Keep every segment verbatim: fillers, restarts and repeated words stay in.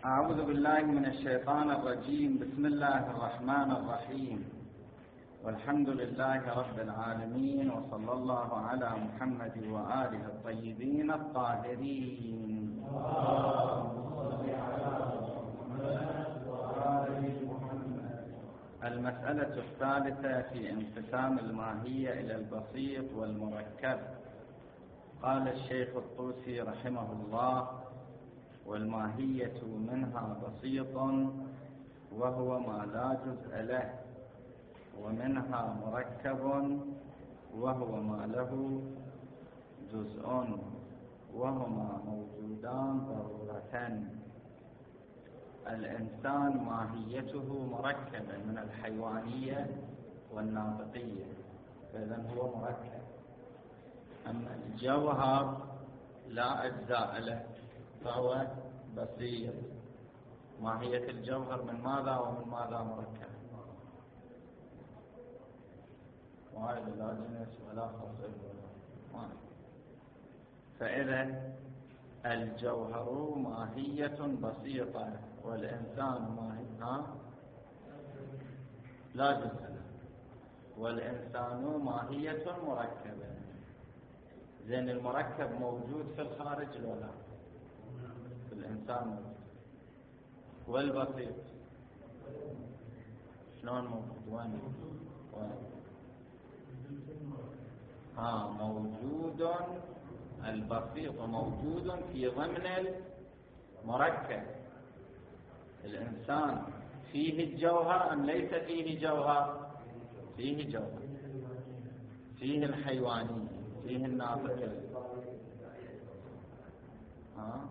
أعوذ بالله من الشيطان الرجيم. بسم الله الرحمن الرحيم، والحمد لله رب العالمين، وصلى الله على محمد وآله الطيبين الطاهرين. المسألة الثالثة في انقسام الماهية إلى البسيط والمركب. قال الشيخ الطوسي رحمه الله: والماهية منها بسيط وهو ما لا جزء له، ومنها مركب وهو ما له جزء، وهما موجودان ضرورة. الإنسان ماهيته مركبة من الحيوانية والناطقية، فإذن هو مركب. أما الجوهر لا أجزاء له فهو بسيط. ماهية الجوهر من ماذا ومن ماذا مركب؟ واحد لا جنس ولا خاص ولا. فإذا الجوهر ماهية بسيطة، والإنسان ماهية لا جزء له، والإنسان ماهية مركبة. زين، المركب موجود في الخارج ولا في الإنسان موجود؟ والبسيط شلون موجود؟ وين وين؟ ها موجود. البسيط موجود في ضمن المركب. الإنسان فيه الجوهر أم ليس فيه جوهر؟ فيه جوهر، فيه الحيوانية، فيه الناطقة. ها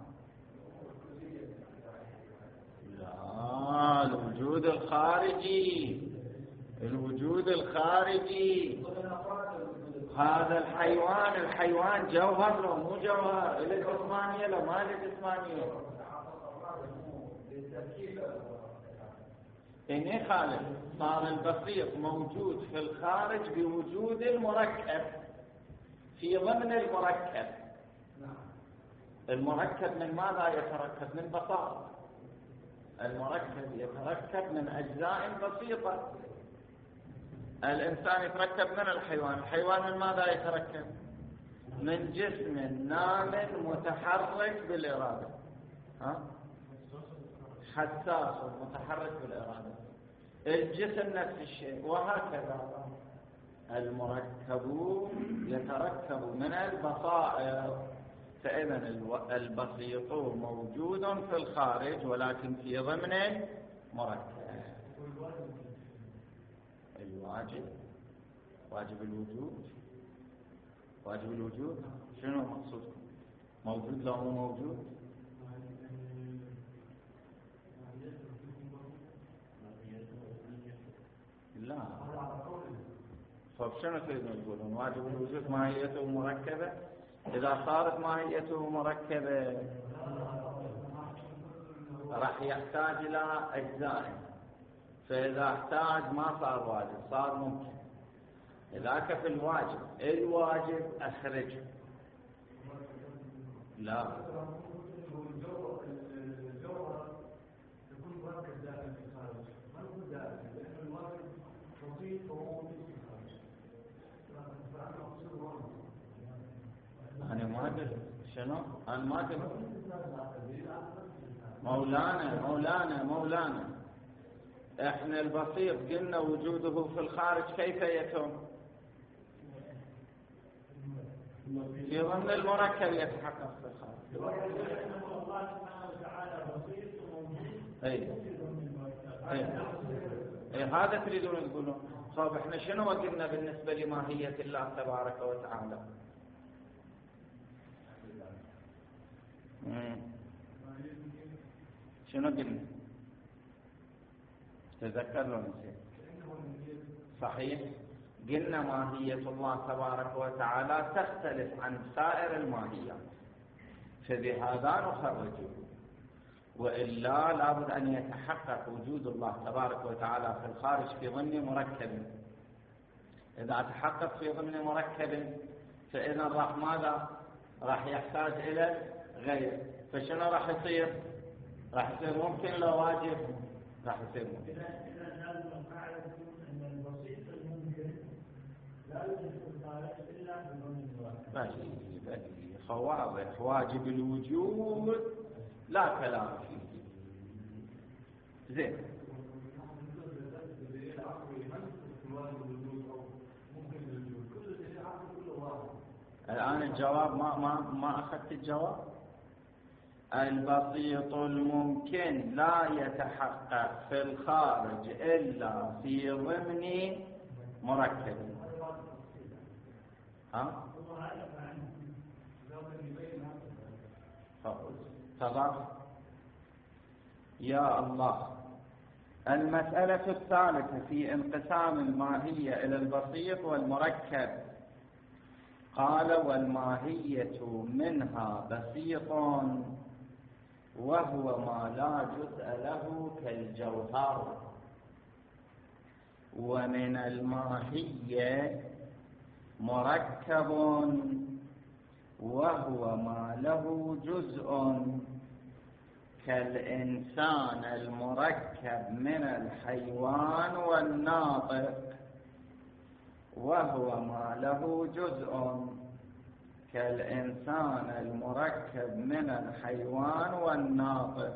لا، الوجود الخارجي، الوجود الخارجي. هذا الحيوان، الحيوان جوهر لو مو جوهر؟ له جسمانية لو ما له جسمانية؟ إني خالف. صار البسيط موجود في الخارج بوجود المركب في ضمن المركب. المركب من ماذا يتركب؟ من بساطة. المركب يتركب من أجزاء بسيطة. الإنسان يتركب من الحيوان. الحيوان من ماذا يتركب؟ من جسم نام متحرك بالإرادة، ها؟ حساس متحرك بالإرادة. الجسم نفس الشيء، وهكذا المركب يتركب من البصائر. فإذا البسيط موجود في الخارج ولكن في ضمن مركب. الواجب، واجب الوجود، واجب الوجود شنو مقصودكم؟ موجود لو مو موجود؟ لا. طب شنو تريدون تقولون؟ واجب الوجود ماهيته مركبة. إذا صارت ماهيته مركبة راح يحتاج إلى أجزاء، فإذا احتاج ما صار واجب، صار ممكن. إذاك في الواجب، الواجب أخرجه. لا، أنا ما أدري شنو، أنا ما أدري. مولانا مولانا مولانا احنا البسيط قلنا وجوده في الخارج كيف يتم؟ في ضمن المركب يتحقق في الخارج. اي اي اي هذا تريدون تقولون. طيب احنا شنو قلنا بالنسبة لماهية الله تبارك وتعالى؟ مم. شنو قلنا؟ تذكر لو نسيت؟ صحيح، قلنا ماهية الله تبارك وتعالى تختلف عن سائر الماهيات، فبهذا نخرجه. وإلا لابد أن يتحقق وجود الله تبارك وتعالى في الخارج في ضمن مركب. إذا تحقق في ضمن مركب فإذا راح ماذا؟ راح يحتاج إلى غير. فشنو راح يصير؟ راح يصير ممكن لو واجب راح يصير ممكن. إذا لازم القاعدة تكون أن البسيط الممكن لا يوجد في الخارج إلا بدون الواجب. ماشي بديهي واضح. واجب الوجود لا كلام فيه. زين. الآن الجواب ما ما ما أخذت الجواب. البسيط الممكن لا يتحقق في الخارج إلا في ضمن مركب. ها؟ تضع. يا الله. المسألة الثالثة في انقسام الماهية إلى البسيط والمركب. قال والماهية منها بسيط وهو ما لا جزء له كالجوهر، ومن الماهية مركب وهو ما له جزء كالإنسان المركب من الحيوان والناطق، وهو ما له جزء كالإنسان المركب من الحيوان والناطق،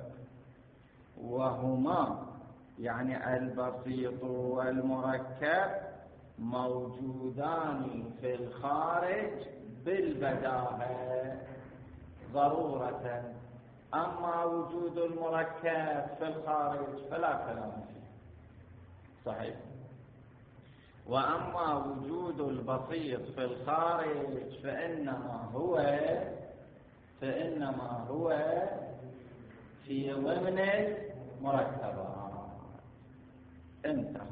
وهما يعني البسيط والمركب موجودان في الخارج بالبداهة ضرورة. أما وجود المركب في الخارج فلا كلام فيه. صحيح. وأما وجود البسيط في الخارج فإنما هو فإنما هو في ضمن المركبات. انتهى.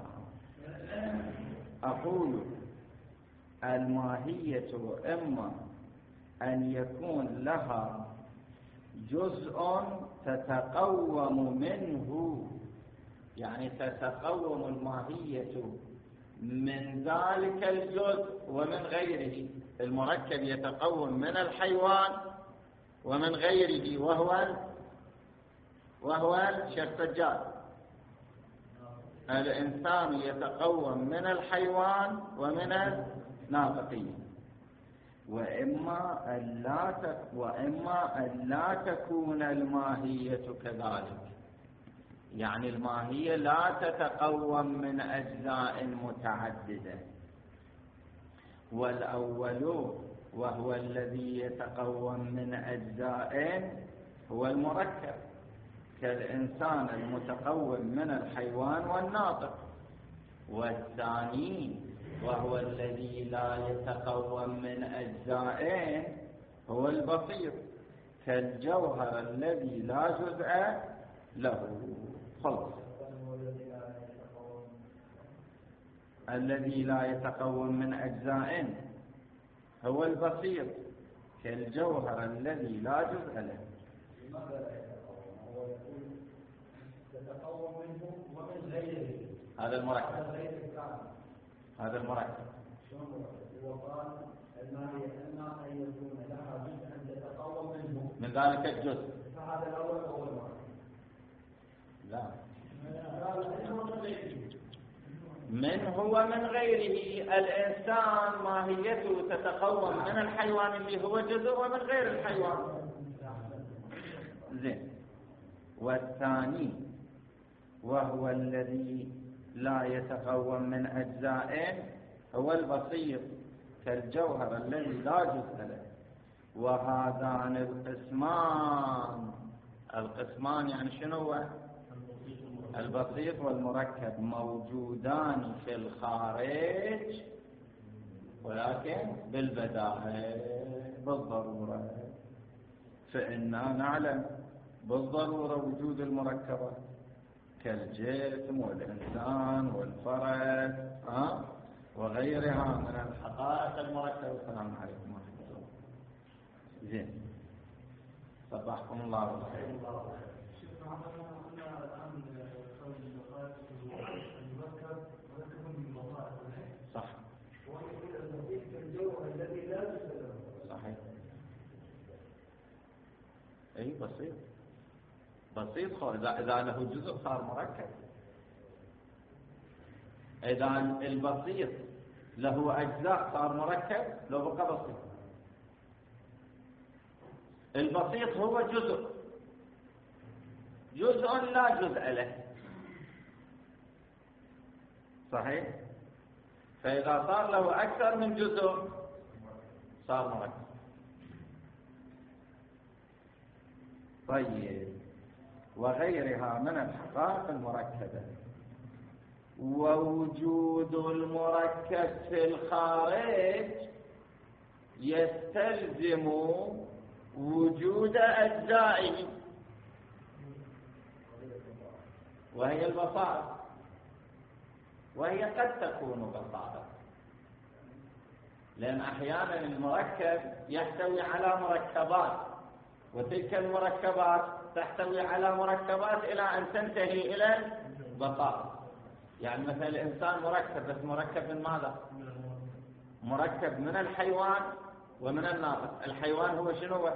أقول الماهية إما أن يكون لها جزء تتقوم منه، يعني تتقوم الماهية من ذلك الجزء ومن غيره. المركب يتقوم من الحيوان ومن غيره، وهو وهو الشرفجال. الإنسان يتقوم من الحيوان ومن الناطقين. وإما أن لا وإما أن لا تكون الماهية كذلك، يعني الماهية لا تتقوم من أجزاء متعددة. والأول وهو الذي يتقوم من أجزاء هو المركب، كالإنسان المتقوم من الحيوان والناطق. والثاني وهو الذي لا يتقوم من أجزاء هو البسيط، كالجوهر الذي لا جزء له. خلص. الذي لا يتقوم من أجزاء هو البسيط، كالجوهر الذي لا جزء له. يتقوم منه ومن غيره. هذا المركب. هذا المركب. وقال الماهية إما أن يكون لها جزءا تتقوم منه من ذلك الجزء. فهذا الأول هو المركب. لا. من هو من غيره. الإنسان ماهيته تتقوم من الحيوان اللي هو جزء ومن غير الحيوان. زين. والثاني وهو الذي لا يتقوم من أجزاء هو البسيط، كالجوهر الذي لا جزء له. وهذان القسمان القسمان يعني شنو هو؟ البسيط والمركب موجودان في الخارج ولكن بالبداهة بالضرورة. فإننا نعلم بالضرورة وجود المركبات كالجسم والإنسان والفرس أه؟ وغيرها من الحقائق المركبة. السلام عليكم ورحمة الله. زين. صباحكم الله بالخير. صح. صحيح. اي بسيط. بسيط بسيط، إذا إذا له جزء صار مركب. إذا البسيط له أجزاء صار مركب، لو بقى بسيط. البسيط هو جزء، جزء لا جزء له، صحيح؟ فإذا صار له أكثر من جزء صار مركب. طيب، وغيرها من الحقائق المركبة. ووجود المركب في الخارج يستلزم وجود أجزائه، وهي البصائر، وهي قد تكون بصائر، لأن أحيانا المركب يحتوي على مركبات، وتلك المركبات تحتوي على مركبات إلى أن تنتهي إلى البصائر. يعني مثلا الإنسان مركب، بس مركب من ماذا؟ مركب من الحيوان ومن الناطق. الحيوان هو شنو هو؟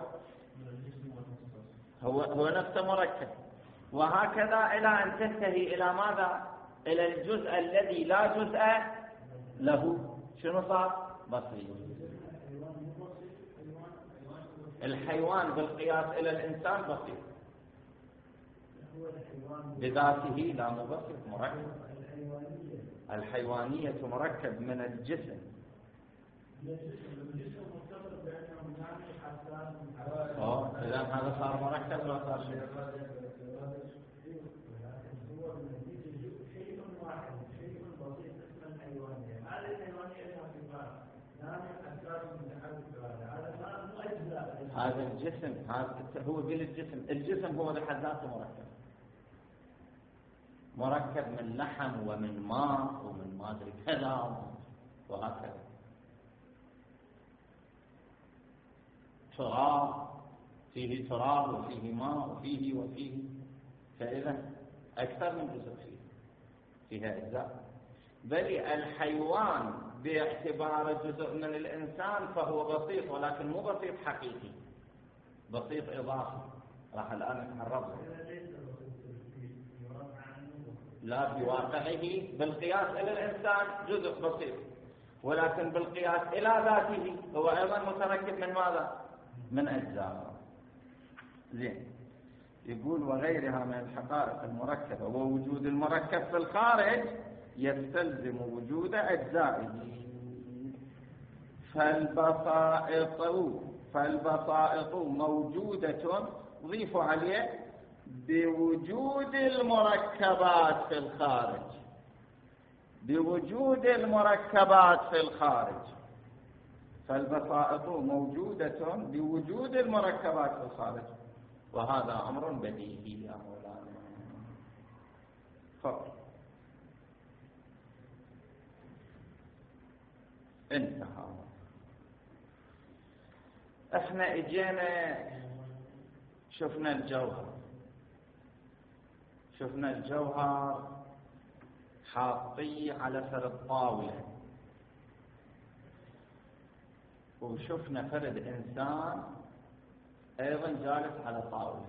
هو, هو نفسه مركب، وهكذا إلى أن تنتهي إلى ماذا؟ إلى الجزء الذي لا جزء له، شنو صار؟ بسيط. الحيوان بالقياس إلى الإنسان بسيط بذاته، لا مو بسيط، مركب. الحيوانية مركب من الجسم. اه إذا هذا صار مركب ولا صار شيء؟ هذا الجسم، هذا هو قل الجسم، الجسم هو بحد ذاته مركب، مركب من لحم ومن ماء ومن ما ادري كذا وهكذا، تراب، فيه تراب وفيه ماء وفيه وفيه، فإذا أكثر من جزء فيه، فيها أجزاء. بل الحيوان باعتبار جزء من الإنسان فهو بسيط، ولكن مو بسيط حقيقي، بسيط إضافي. راح الآن نتعرض لا بواقعه بالقياس إلى الإنسان جزء بسيط، ولكن بالقياس إلى ذاته هو أيضا متركب من ماذا؟ من أجزاء. زين، يقول وغيرها من الحقائق المركبة. ووجود المركب في الخارج يستلزم وجود أجزائه. فالبسائط فالبسائط موجودة، ضيف عليه بوجود المركبات في الخارج، بوجود المركبات في الخارج. فالبسائط موجودة بوجود المركبات في الخارج، وهذا أمر بديهي يا مولانا. فقط انتهى. احنا اجينا شفنا الجوهر، شفنا الجوهر حاطيه على فرد طاولة، وشفنا فرد إنسان أيضا جالس على طاولة.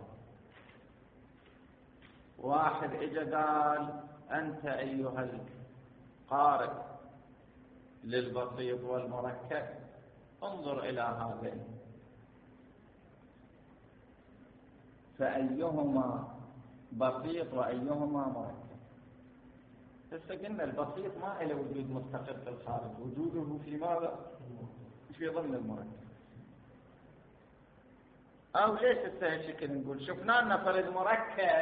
واحد اجى قال أنت أيها القارئ للبسيط والمركب انظر إلى هذين، فأيهما بسيط وأيهما مركب؟ هسه قلنا البسيط ما له وجود مستقر في الخارج، وجوده في ماذا؟ في ضمن المركب. أو ليش هسه هالشكل نقول شفنا لنا فرد مركب،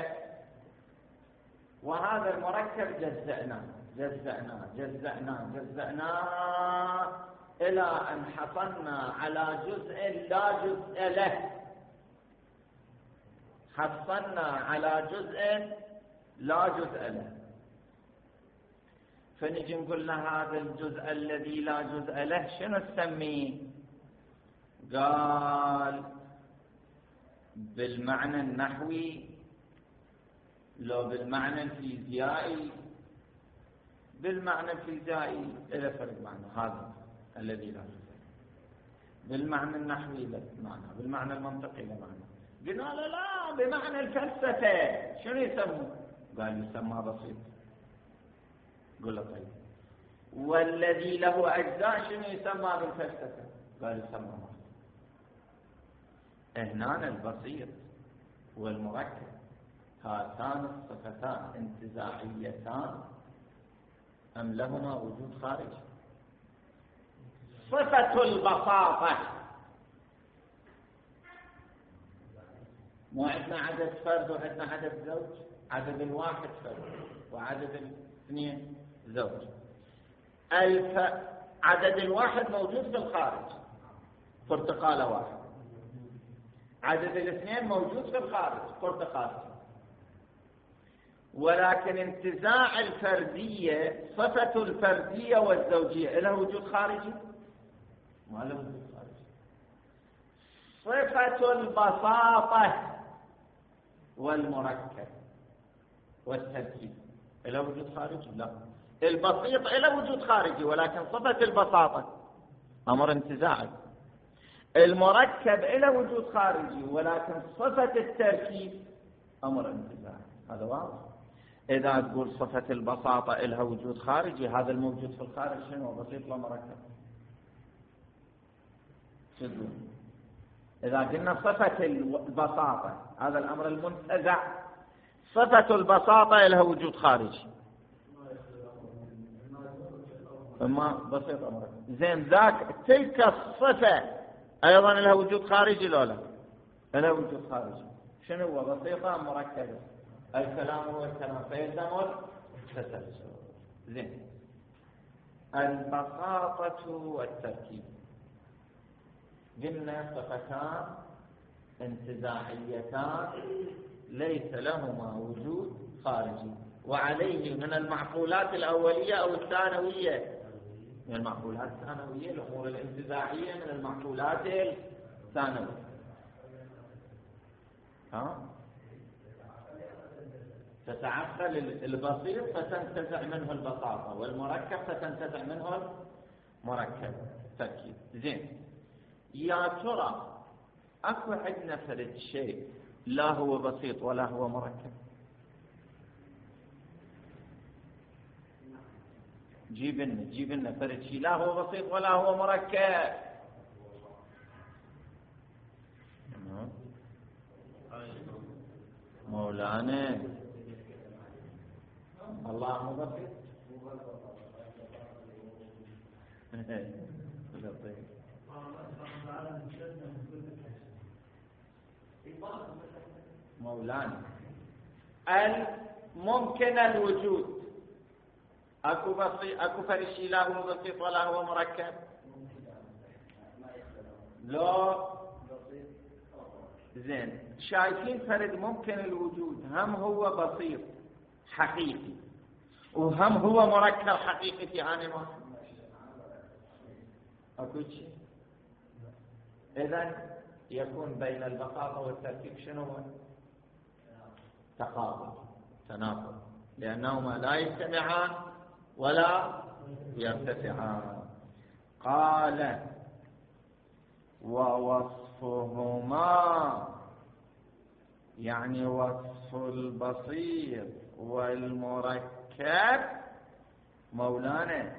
وهذا المركب جزأناه جزأناه جزأناه جزأناه إلى أن حصلنا على جزء لا جزء له، حصلنا على جزء لا جزء له. فنجي نقول له هذا الجزء الذي لا جزء له شنو نسميه؟ قال بالمعنى النحوي لو بالمعنى الفيزيائي. بالمعنى الفيزيائي إلى فرق معنى هذا الذي لا جزء له، بالمعنى النحوي له معنى، بالمعنى المنطقي له معنى. قلنا لا لا بمعنى الفلسفة، شنو يسموه؟ قال يسمى بسيط. قل له طيب والذي له أجزاء شنو يسمى بالفلسفة؟ قال يسمى مركب. هنا البسيط والمركب هاتان الصفتان انتزاعيتان أم لهما وجود خارجي؟ صفة البساطة مو عندنا عدد فرد وعندنا عدد زوج، عدد الواحد فرد وعدد الاثنين زوج. الف عدد الواحد موجود في الخارج، برتقالة واحد. عدد الاثنين موجود في الخارج، برتقالة. ولكن انتزاع الفردية، صفة الفردية والزوجية لها وجود خارجي؟ ما له وجود خارجي. صفة البساطة والمركب والتركيب له وجود خارجي؟ لا. البسيط له وجود خارجي، ولكن صفة البساطة أمر انتزاعي. المركب له وجود خارجي، ولكن صفة التركيب أمر انتزاعي. هذا واضح. إذا تقول صفة البساطة لها وجود خارجي، هذا الموجود في الخارج شنو؟ بسيط ولا مركب؟ شدوا. إذا قلنا صفة البساطة، هذا الأمر المنتزع، صفة البساطة لها وجود خارجي، ما بسيط أمرك. زين ذاك تلك الصفة أيضا لها وجود خارجي لو لا؟ لها وجود خارجي. شنو هو؟ بسيطة مركبة. الكلام هو الكلام فيلزم التسلسل. زين البساطة والتركيب قلنا صفتان انتزاعيتان ليس لهما وجود خارجي، وعليه من المعقولات الأولية أو الثانوية، من المعقولات الثانوية الأمور الانتزاعية من المعقولات الثانوية. ها؟ تتعقل البسيط فتنتزع منه البساطة، والمركب فتنتزع منه المركب تركيب. زين يا ترى اكو عندنا فرد شيء لا هو بسيط ولا هو مركب؟ جيب لنا جيب لنا فرد شيء لا هو بسيط ولا هو مركب. مولانا الله مو بسيط. مولانا الممكن الوجود اكو بسيط اكو فرشي لا هو بسيط ولا هو مركب؟ لا. زين شايفين فرد ممكن الوجود هم هو بسيط حقيقي وهم هو مركب حقيقي في عالم واحد؟ اكو شيء. اذا يكون بين البساطة والتركيب شنو هو؟ تقابل تناقض، لأنهما لا يجتمعان ولا يرتفعان. قال ووصفهما يعني وصف البسيط والمركب مولانا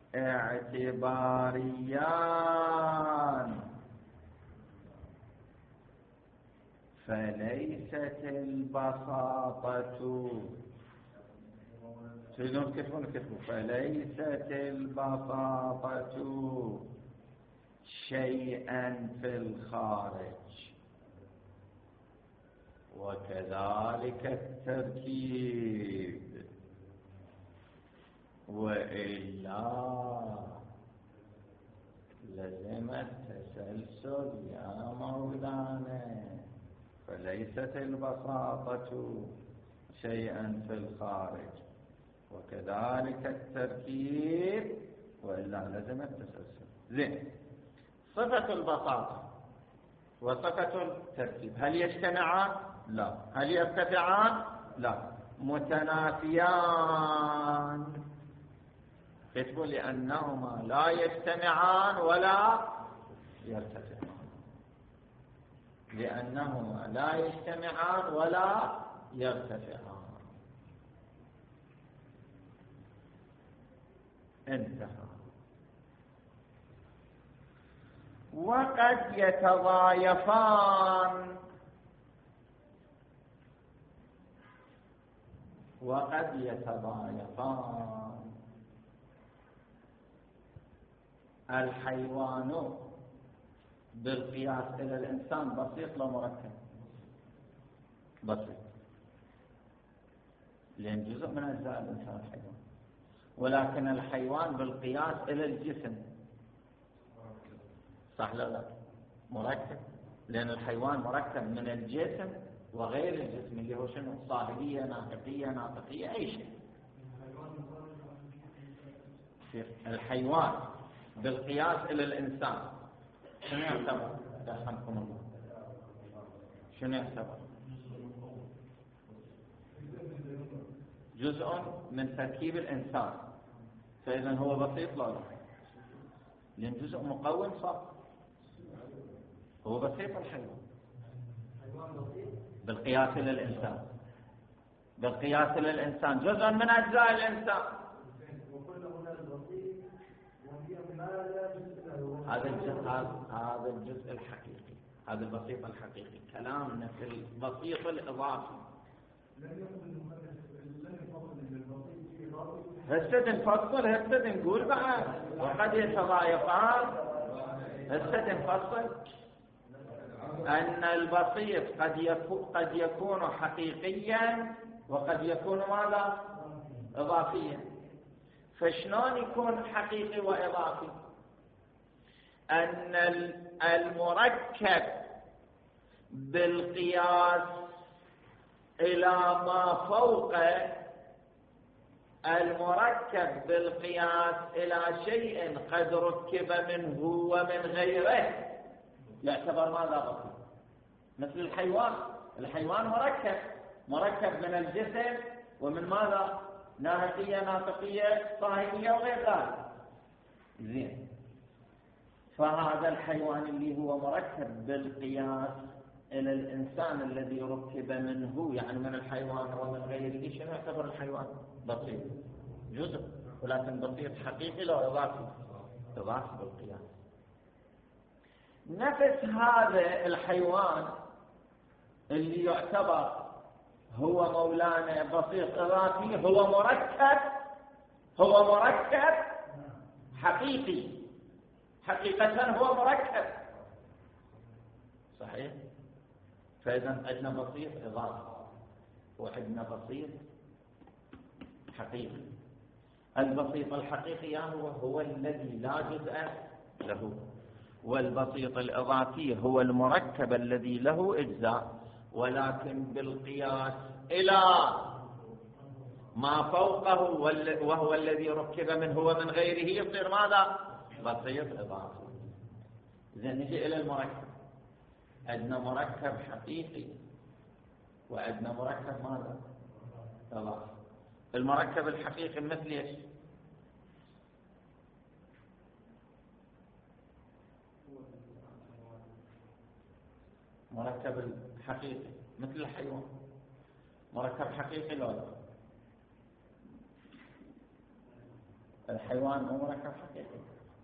اعتباريان، فليست البساطة تريدون تكتبون كتبوا فليست البساطة شيئا في الخارج، وكذلك التركيب، وإلا لزم التسلسل يا مولانا. فليست البساطة شيئا في الخارج وكذلك التركيب، وإلا لزم التسلسل. زين صفة البساطة وصفة التركيب هل يجتمعان؟ لا. هل يرتفعان؟ لا. متنافيان. يقول لأنهما لا يجتمعان ولا يرتفعان. لأنهما لا يجتمعان ولا يرتفعان. انتهى. وقد يتضايفان وقد يتضايفان الحيوان بالقياس إلى الإنسان بسيط لو مركب؟ بسيط، لأن جزء من أجزاء الإنسان الحيوان. ولكن الحيوان بالقياس إلى الجسم صح لا لا مركب، لأن الحيوان مركب من الجسم وغير الجسم اللي هو شنو؟ صاحبية، ناطقية، ناطقية، أي شيء. الحيوان بالقياس إلى الإنسان شنو يعتبر؟ يرحمكم الله، شنو يعتبر؟ جزء من تركيب الإنسان، فإذا هو بسيط لا لا؟ لأن جزء مقوم صح، هو بسيط الحيوان بالقياس إلى الإنسان، بالقياس إلى الإنسان جزء من أجزاء الإنسان. هذا الجزء هذا الجزء الحقيقي، هذا البسيط الحقيقي. كلامنا في البسيط الإضافي هسه نفصل، هسه نقول بعد وقد يتضايقان. هسه نفصل أن البسيط قد يكون قد يكون حقيقيا وقد يكون ماذا؟ إضافيا. فشلون يكون حقيقي وإضافي؟ أن المركب بالقياس إلى ما فوقه، المركب بالقياس إلى شيء قد ركب منه ومن غيره يعتبر ماذا؟ بسيط. مثل الحيوان، الحيوان مركب مركب من الجسم ومن ماذا؟ ناهقية، ناطقية، صاهية وغير ذلك. زين، فهذا الحيوان اللي هو مركب بالقياس إلى الإنسان الذي ركب منه، يعني من الحيوان ومن غيره، شنو يعتبر الحيوان؟ بسيط، جزء، ولكن بسيط حقيقي لو إضافي، إضافي بالقياس. نفس هذا الحيوان اللي يعتبر هو مولانا بسيط إضافي هو مركب، هو مركب حقيقي، حقيقة هو مركب صحيح. فإذا عندنا بسيط إضافي وعندنا بسيط حقيقي. البسيط الحقيقي هو هو الذي لا جزء له، والبسيط الإضافي هو المركب الذي له أجزاء، ولكن بالقياس إلى ما فوقه وهو الذي ركب منه ومن غيره يصير ماذا؟ بسيط إضافي. إذن نجي إلى المركب، عندنا مركب حقيقي وعندنا مركب ماذا؟ إضافي. المركب الحقيقي مثل ايش؟ مركب الحقيقي مثل الحيوان، مركب حقيقي لو لا؟ الحيوان هو مركب حقيقي،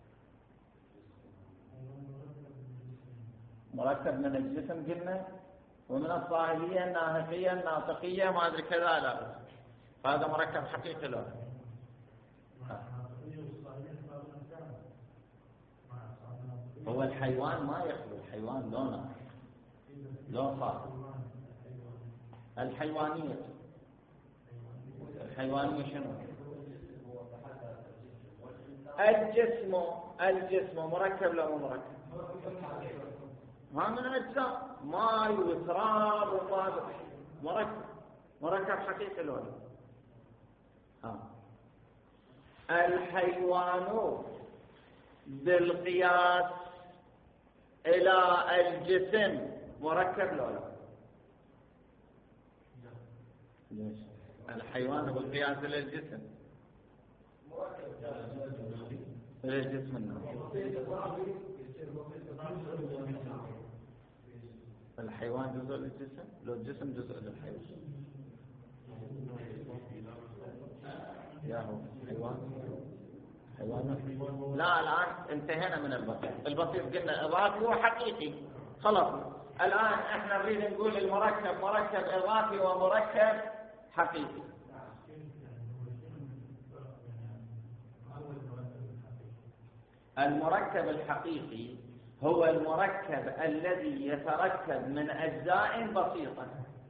مركب من الجسم قلنا ومن الصاهلية، الناهقية، الناطقية، ما أدري كذا، لا هذا مركب حقيقي لو لا؟ هو الحيوان ما يخلو، الحيوان لونه لون صار. الحيوانية الحيوانية شنو؟ الجسم الجسم مركب لو مركب؟ ما من أجزاء، ماء وتراب وما مركب، مركب حقيقي لو لا؟ ها الحيوان بالقياس إلى الجسم مركب لو لا؟ ليش؟ الحيوان بالقياس إلى الجسم إلى الجسم الناس. الحيوان جزء للجسم؟ لو الجسم جزء للحيوان يا هو حيوان حيوان لا. الآن انتهينا من البسيط. البسيط قلنا إضافي وحقيقي خلاص. الآن احنا نريد نقول المركب مركب إضافي ومركب حقيقي. المركب الحقيقي هو المركب الذي يتركب من أجزاء بسيطة.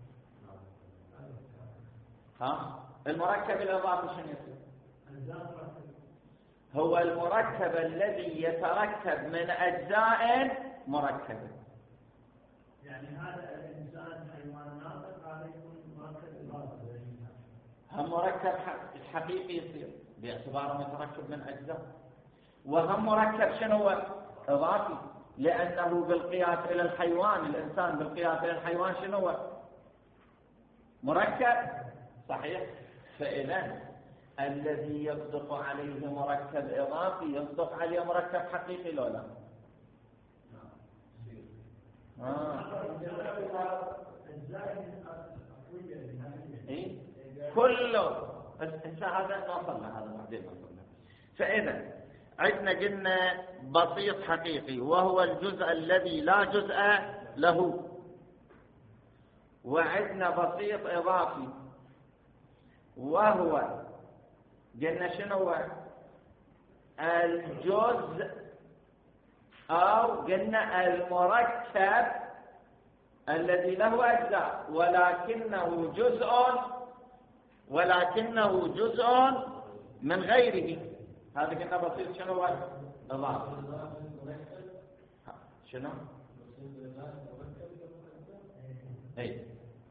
ها المركب الإضافي شنو يصير؟ هو المركب الذي يتركب من أجزاء مركبة. يعني هذا الإنسان حيوان ناطق هذا يكون مركب إضافي. هم مركب حقيقي يصير باعتباره متركب من أجزاء، وهم مركب شنو هو؟ إضافي، لأنه بالقياس إلى الحيوان، الإنسان بالقياس إلى الحيوان شنو هو؟ مركب صحيح. فإذا الذي يصدق عليه مركب إضافي يصدق عليه مركب حقيقي لو لا؟ آه. إيه؟ كله هذا ما وصلنا هذا بعدين وصلنا. فإذا عندنا قلنا بسيط حقيقي وهو الجزء الذي لا جزء له، وعندنا بسيط إضافي وهو قلنا شنو هو؟ الجزء أو قلنا المركب الذي له أجزاء ولكنه جزء ولكنه جزء من غيره. هذا قلنا بسيط شنو هو؟ إضافي. شنو؟ أي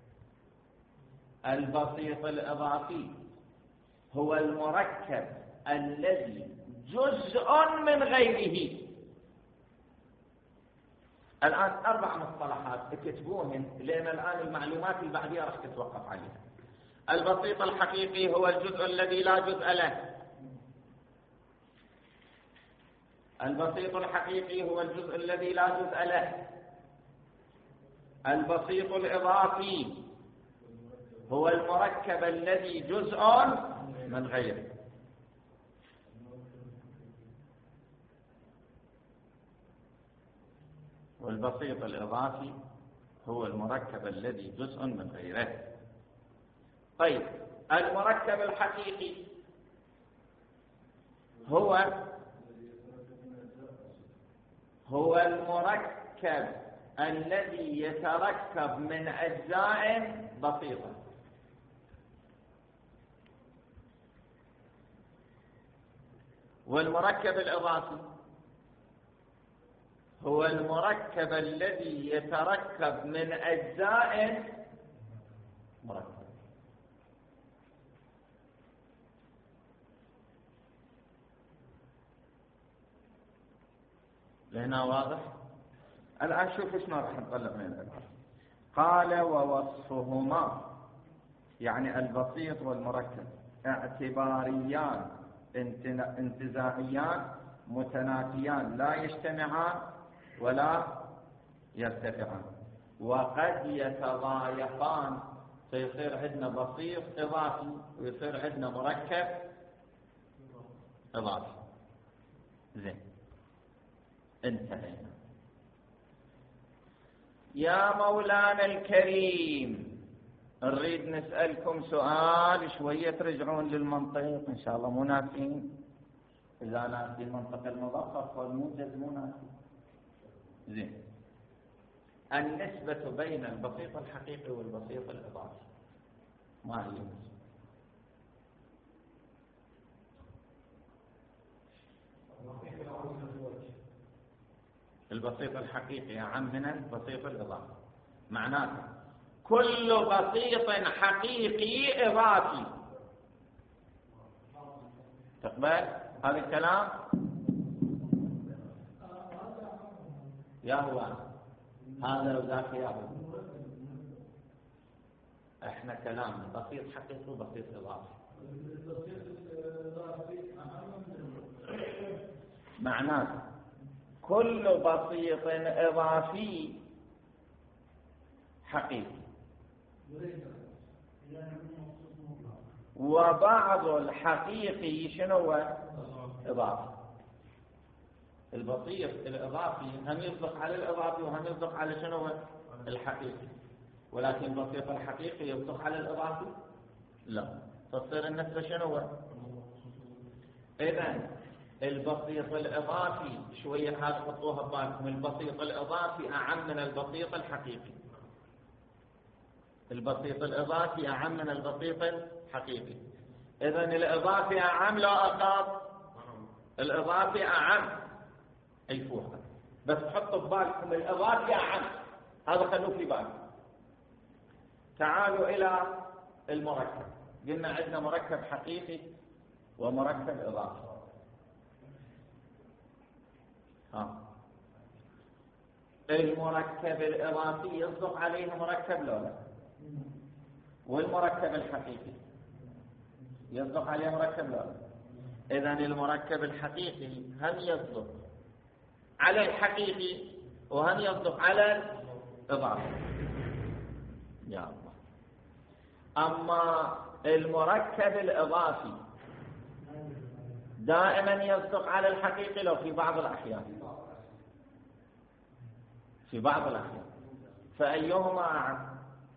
البسيط الإضافي هو المركب الذي جزء من غيره. الآن أربع مصطلحات اكتبوهن لأن الآن المعلومات البعدية راح تتوقف عليها. البسيط الحقيقي هو الجزء الذي لا جزء له. البسيط الحقيقي هو الجزء الذي لا جزء له. البسيط الإضافي هو المركب الذي جزء من غيره. والبسيط الإضافي هو المركب الذي جزء من غيره. طيب المركب الحقيقي هو هو المركب الذي يتركب من أجزاء بسيطة. والمركب الإضافي هو المركب الذي يتركب من أجزاء مركبة. لهنا واضح؟ الآن شوف ايش ما راح نطلع من العبارة. قال ووصفهما يعني البسيط والمركب اعتباريان انتزاعيان متنافيان لا يجتمعان ولا يرتفعان، وقد يتضايقان فيصير عندنا بسيط إضافي ويصير عندنا مركب إضافي. زين انتهينا. يا مولانا الكريم نريد نسألكم سؤال شوية ترجعون للمنطق إن شاء الله. مو ناسين؟ إذا ناسي المنطق المضخف والموجز مو ناسي. زين النسبة بين البسيط الحقيقي والبسيط الإضافي ما هي النسبة؟ البسيط الحقيقي أعم من البسيط الإضافي. معناته كل بسيط حقيقي إضافي. تقبل هذا الكلام؟ يا هو هذا لو ذاك يا هو. احنا كلامنا بسيط حقيقي وبسيط إضافي. معناته كل بسيط إضافي حقيقي، وبعض الحقيقي شنو هو؟ إضافي. البسيط الإضافي هم يطلق على الإضافي وهم يطلق على شنو هو؟ الحقيقي، ولكن البسيط الحقيقي يطلق على الإضافي؟ لا. تصير النسبة شنو هو؟ إذن البسيط الإضافي شوية هذا حطوها ببالكم، البسيط الإضافي أعم من البسيط الحقيقي. البسيط الإضافي أعم من البسيط الحقيقي. إذن الإضافي أعم لا أخاف، الإضافي أعم عيفوها، بس حطوا ببالكم الإضافي أعم، هذا خلوه في بالكم. تعالوا إلى المركب، قلنا عندنا مركب حقيقي ومركب إضافي. ها المركب الإضافي يصدق عليه مركب لولا، والمركب الحقيقي يصدق عليه مركب لولا. إذن المركب الحقيقي هم يصدق على الحقيقي وهم يصدق على الإضافي. يا الله. أما المركب الإضافي دائما يصدق على الحقيقي لو في بعض الأحيان، في بعض الأحيان. فأيهما أعم؟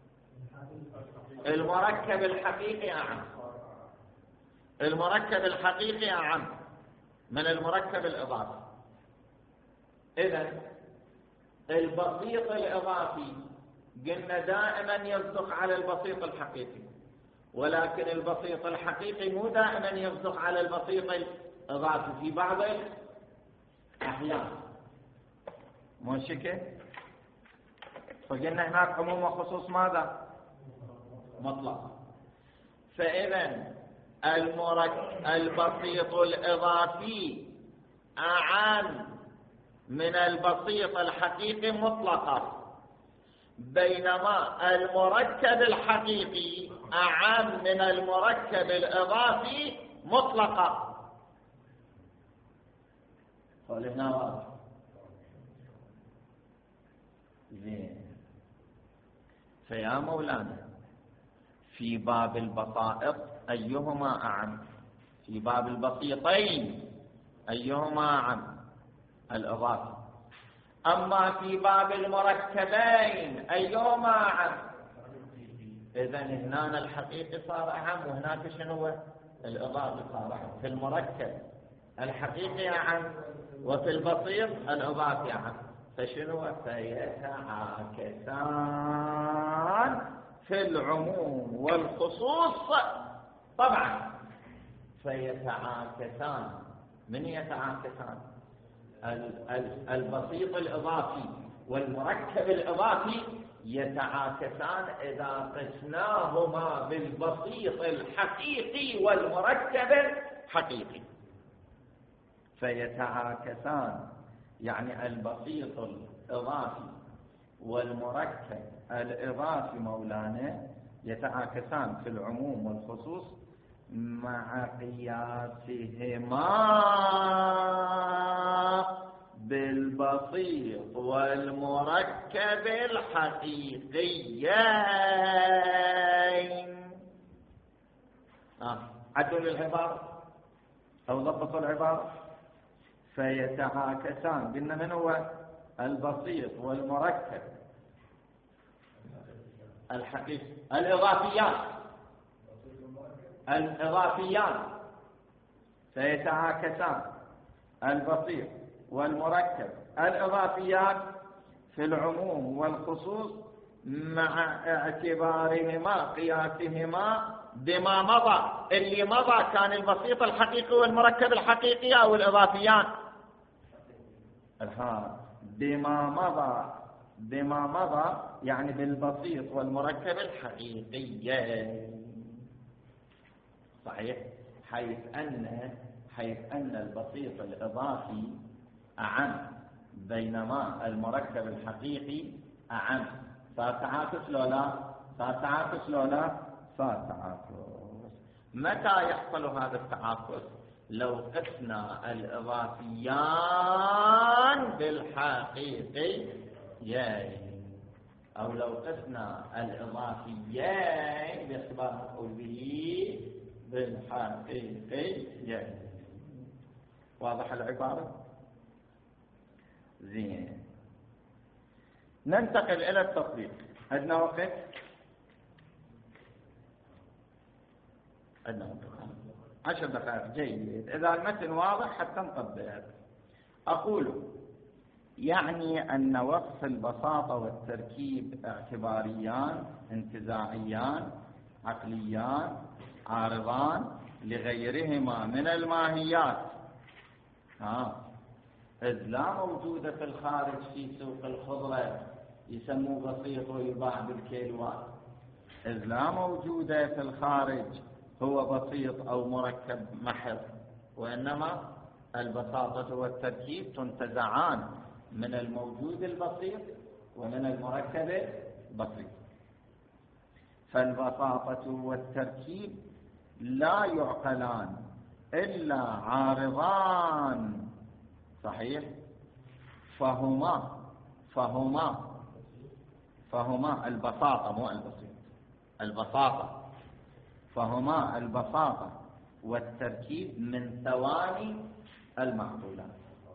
المركب الحقيقي أعم، المركب الحقيقي أعم من المركب الإضافي. إذن البسيط الإضافي قلنا دائما يصدق على البسيط الحقيقي، ولكن البسيط الحقيقي مو دائما يصدق على البسيط الإضافي في بعض الأحيان. مو شكل؟ فقلنا هناك عموم وخصوص ماذا؟ مطلق. فإذا المركب البسيط الإضافي أعم من البسيط الحقيقي مطلقا، بينما المركب الحقيقي أعم من المركب الإضافي مطلقا. قولنا واضح. زين. فيا مولانا في باب البسائط أيهما أعم؟ في باب البسيطين أيهما أعم؟ الإضافي. أما في باب المركبين أيهما أعم؟ إذن هنا الحقيقي صار أعم وهناك شنو الإضافي صار أعم. في المركب الحقيقي أعم وفي البسيط الإضافي أعم. فشنو؟ فيتعاكسان في العموم والخصوص طبعا. فيتعاكسان. من يتعاكسان؟ البسيط الإضافي والمركب الإضافي يتعاكسان إذا قسناهما بالبسيط الحقيقي والمركب الحقيقي. فيتعاكسان يعني البسيط الإضافي والمركب الإضافي مولانا يتعاكسان في العموم والخصوص مع قياسهما بالبسيط والمركب الحقيقيين. آه. عدوا للعبارة أو ضبطوا العبارة. فيتعاكسان قلنا من هو؟ البسيط والمركب الحقيقي. الإضافيان الإضافيان فيتعاكسان البسيط والمركب الإضافيان في العموم والخصوص مع اعتبارهما قياسهما بما مضى. اللي مضى كان البسيط الحقيقي والمركب الحقيقي أو الإضافيان. الحال بما مضى، بما مضى يعني بالبسيط والمركب الحقيقي. صحيح. حيث أن حيث أن البسيط الإضافي أعم بينما المركب الحقيقي أعم. صار تعاكس لو لا؟ صار تعاكس لو لا؟ صار تعاكس. متى يحصل هذا التعاكس؟ لو قسنا الإضافيان بالحقيقي. يعني أو لو قسنا الإضافيين باعتبار مفعول به بالحقيقيين. واضح العبارة؟ زين. ننتقل إلى التطبيق. عندنا وقت؟ عندنا وقت عشر دقائق. جيد. إذا المتن واضح حتى نطبق. أقول يعني أن وصف البساطة والتركيب اعتباريان انتزاعيان عقليان عارضان لغيرهما من الماهيات، ها إذ لا موجودة في الخارج في سوق الخضرة يسموه بسيط ويباع بالكيلوات، إذ لا موجودة في الخارج هو بسيط أو مركب محض، وإنما البساطة والتركيب تنتزعان من الموجود البسيط ومن المركب البسيط. فالبساطة والتركيب لا يعقلان إلا عارضان، صحيح؟ فهما فهما فهما البساطة مو البسيط، البساطة فهما البساطة والتركيب من ثواني المعقولات.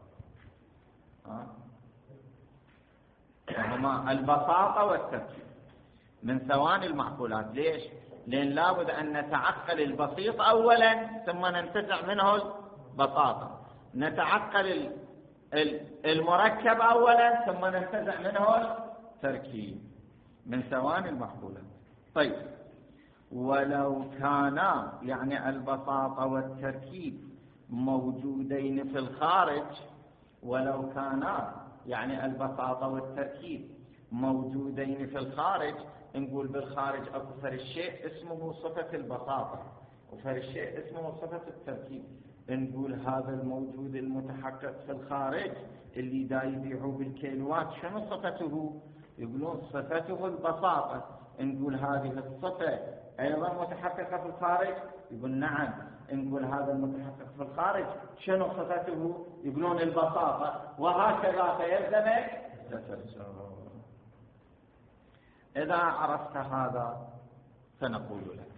فهما البساطة والتركيب من ثواني المعقولات. ليش؟ لأن لابد أن نتعقل البسيط أولا ثم ننتزع منه البساطة، نتعقل المركب أولا ثم ننتزع منه التركيب من ثواني المعقولات. طيب، ولو كانا يعني البساطة والتركيب موجودين في الخارج، ولو كانا يعني البساطة والتركيب موجودين في الخارج، نقول بالخارج أكو فر الشيء اسمه صفة البساطة وفر الشيء اسمه صفة التركيب، نقول هذا الموجود المتحقق في الخارج اللي دا يبيعوا بالكيلوات شنو صفته؟ يقولون صفته البساطة. نقول هذه الصفة أيضا متحققة في الخارج؟ يقول نعم. نقول هذا المتحقق في الخارج شنو صفته؟ يقولون البساطة، وهكذا فيلزمك تفسر. إذا عرفت هذا فنقول لك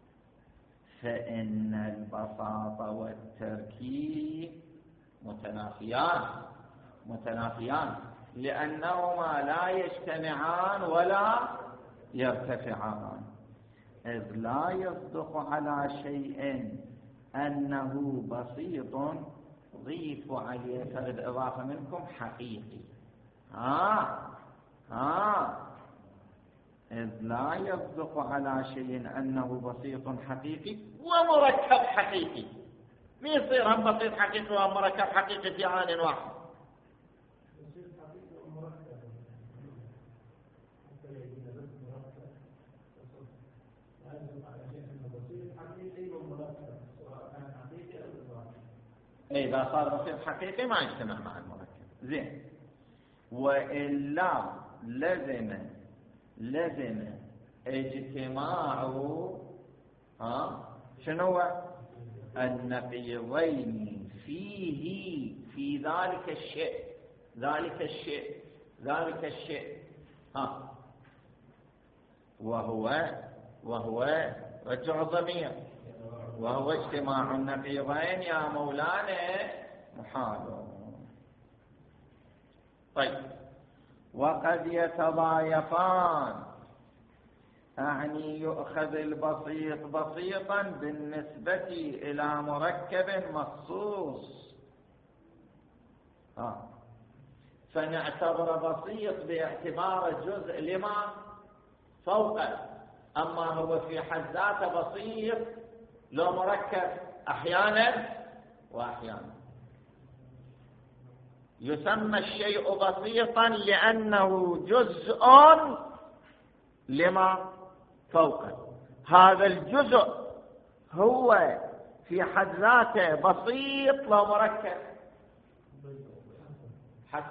فإن البساطة والتركيب متنافيان متنافيان لأنهما لا يجتمعان ولا يرتفعان، إذ لا يصدق على شيء أنه بسيط ضيفوا عليه فرد إضافة منكم حقيقي. ها ها إذ لا يصدق على شيء أنه بسيط حقيقي ومركب حقيقي. مين يصير هم بسيط حقيقي ومركب حقيقي في آن واحد؟ إذا صار بسيط حقيقي ما يجتمع مع المركب. زين. وإلا لزم لزم اجتماعه ها شنو هو؟ النقيضين فيه في ذلك الشيء ذلك الشيء ذلك الشيء ها وهو وهو رجع ضمير، وهو اجتماع النقيضين يا مولانا محال. طيب، وقد يتضايفان، أعني يؤخذ البسيط بسيطا بالنسبة إلى مركب مخصوص، ها فنعتبر بسيط باعتبار جزء لما فوقه، أما هو في حد ذاته بسيط لو مركب أحيانا وأحيانا. يسمى الشيء بسيطا لأنه جزء لما فوقه، هذا الجزء هو في حد ذاته بسيط لو مركب. حتى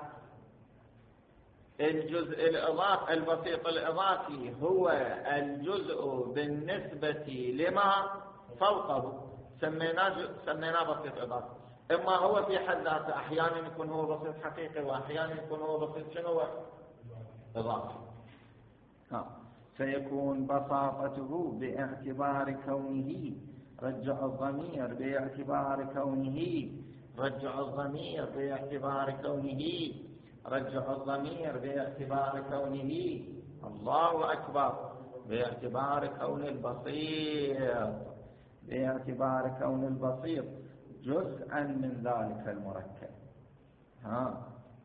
الجزء الإضافي البسيط الإضافي هو الجزء بالنسبة لما فوقه، سميناه سميناه بسيط إضافي. إما هو في حد ذاته أحيانا يكون هو بسيط حقيقي وأحيانا يكون هو بسيط شنو إضافي. ها فيكون بساطته باعتبار كونه رجع الضمير باعتبار كونه رجع الضمير باعتبار كونه رجع الضمير باعتبار كونه الله أكبر باعتبار كون البسيط باعتبار كون البسيط جزءا من ذلك المركب. ها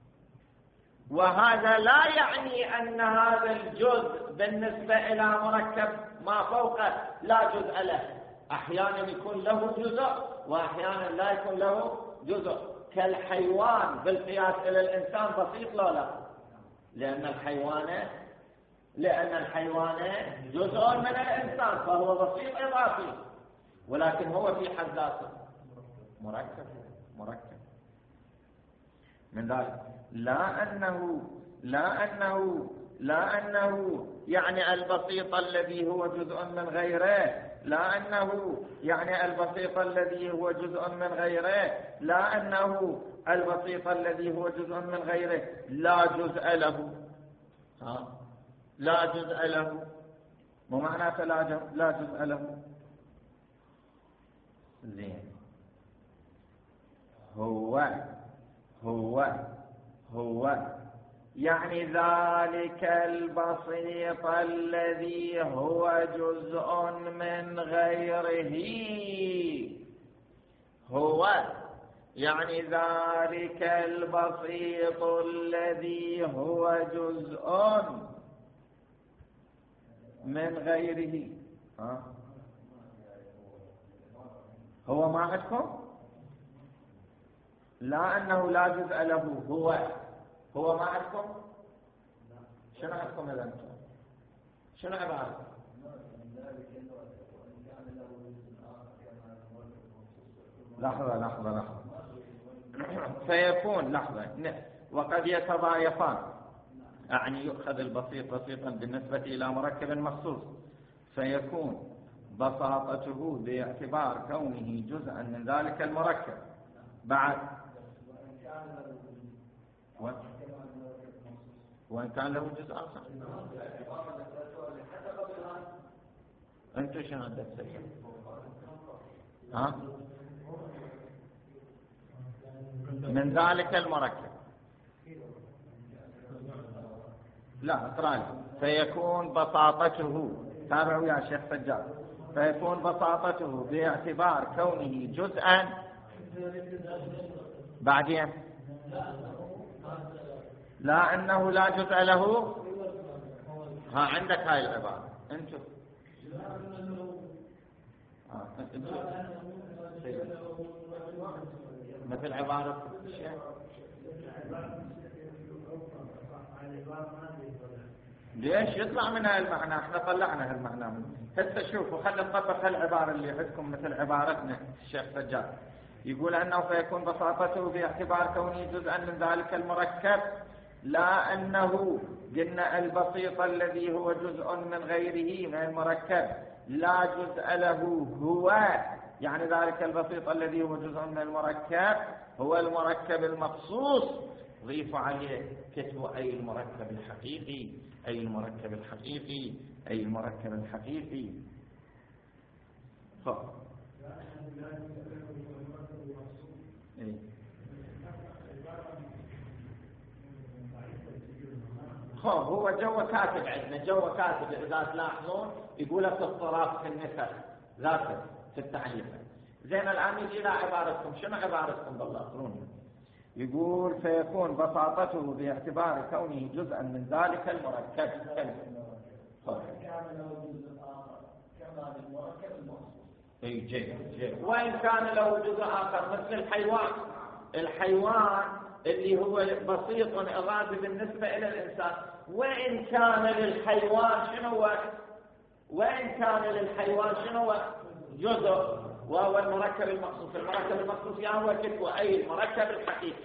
وهذا لا يعني أن هذا الجزء بالنسبة إلى مركب ما فوقه لا جزء له. أحيانا يكون له جزء وأحيانا لا يكون له جزء، كالحيوان بالقياس إلى الإنسان بسيط لا لا لأن الحيوان لأن الحيوان جزء من الإنسان فهو بسيط إضافي، ولكن هو في حد ذاته مركب مركب من ذلك. لا أنه لا أنه لا أنه يعني البسيط الذي هو جزء من غيره لا أنه يعني البسيط الذي هو جزء من غيره لا أنه البسيط الذي هو جزء من غيره لا جزء له. ها لا جزء له مو معناته لا جزء له. زين هو هو هو يعني ذلك البسيط الذي هو جزء من غيره هو يعني ذلك البسيط الذي هو جزء من غيره. ها هو ما عندكم لا أنه لا جزء له هو هو ما عندكم شنو عندكم إذا أنتم شنو عبارة لحظة لحظة لحظة فيكون لحظة وقد يتضايفان يعني يؤخذ البسيط بسيطا بالنسبة إلى مركب مخصوص فيكون بساطته باعتبار كونه جزءا من ذلك المركب بعد وإن كان له جزء آخر. أنتم شنو عندك سيئة ها من ذلك المركب لا اقرأ لي فيكون بساطته تابعوا يا شيخ سجاد فيكون بساطته باعتبار كونه جزءا بعدين لا أنه لا جزء له. ها عندك هاي العبارة أنتم ها أنتم مثل عبارة الشيخ ليش يطلع منها المعنى احنا طلعنا هالمعنى منه. هسه شوفوا خلينا نطبق هالعبارة اللي عندكم مثل عبارتنا الشيخ سجاد يقول أنه فيكون بساطته باعتبار كونه جزءا من ذلك المركب لا أنه قلنا البسيط الذي هو جزء من غيره من المركب لا جزء له هو يعني ذلك البسيط الذي هو جزء من المركب هو المركب المخصوص ضيف عليه كتب أي المركب الحقيقي أي المركب الحقيقي أي المركب الحقيقي. خب إيه. خب هو جو كاتب عندنا جو كاتب إذا تلاحظون يقول لك اضطراب في النسخ ذاته في التعليق. زين الآن يجي إلى عبارتكم شنو عبارتكم بالله أخروني يقول فيكون بساطته باعتبار كونه جزءا من ذلك المركب اي جيد جيد وإن كان له جزء آخر مثل الحيوان الحيوان اللي هو بسيط إضافي بالنسبة إلى الإنسان وإن كان للحيوان شنو وإن كان للحيوان شنو جزء وهو المركب المخصوص. المركب المخصوص يعني هو كتب أي المركب الحقيقي.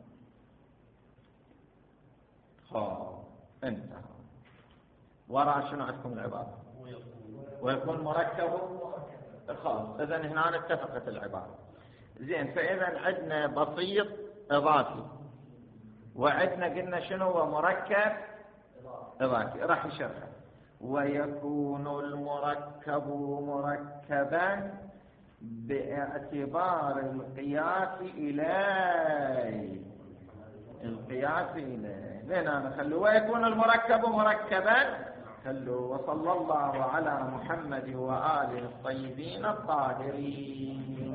خلاص انتهى. وراء شنو عندكم العبارة ويكون مركب خلاص إذن هنا اتفقت العبارة. زين فإذا عندنا بسيط إضافي وعندنا قلنا شنو هو مركب إضافي راح نشرحه. ويكون المركب مركبا باعتبار القياس إليه القياس إليه لنا نخلو ويكون المركب مركبا خلو. وصلى الله على محمد وآله الطيبين الطاهرين.